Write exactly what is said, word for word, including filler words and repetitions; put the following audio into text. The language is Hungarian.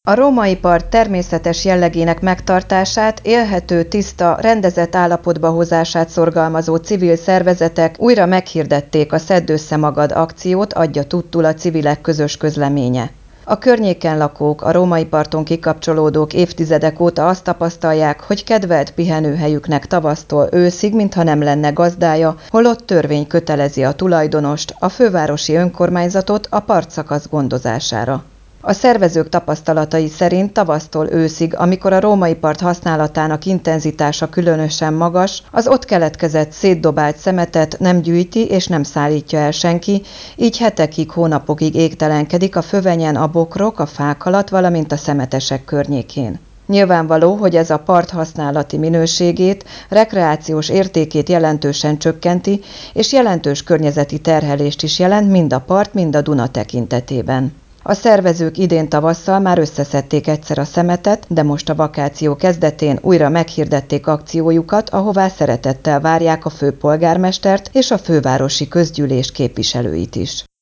A római part természetes jellegének megtartását, élhető, tiszta, rendezett állapotba hozását szorgalmazó civil szervezetek újra meghirdették a Szedd össze magad akciót, adja tudtul a civilek közös közleménye. A környéken lakók, a római parton kikapcsolódók évtizedek óta azt tapasztalják, hogy kedvelt pihenőhelyüknek tavasztól őszig, mintha nem lenne gazdája, holott törvény kötelezi a tulajdonost, a fővárosi önkormányzatot a partszakasz gondozására. A szervezők tapasztalatai szerint tavasztól őszig, amikor a római part használatának intenzitása különösen magas, az ott keletkezett szétdobált szemetet nem gyűjti és nem szállítja el senki, így hetekig, hónapokig égtelenkedik a fövenyen a bokrok, a fák alatt, valamint a szemetesek környékén. Nyilvánvaló, hogy ez a part használati minőségét, rekreációs értékét jelentősen csökkenti, és jelentős környezeti terhelést is jelent mind a part, mind a Duna tekintetében. A szervezők idén tavasszal már összeszedték egyszer a szemetet, de most a vakáció kezdetén újra meghirdették akciójukat, ahová szeretettel várják a főpolgármestert és a fővárosi közgyűlés képviselőit is.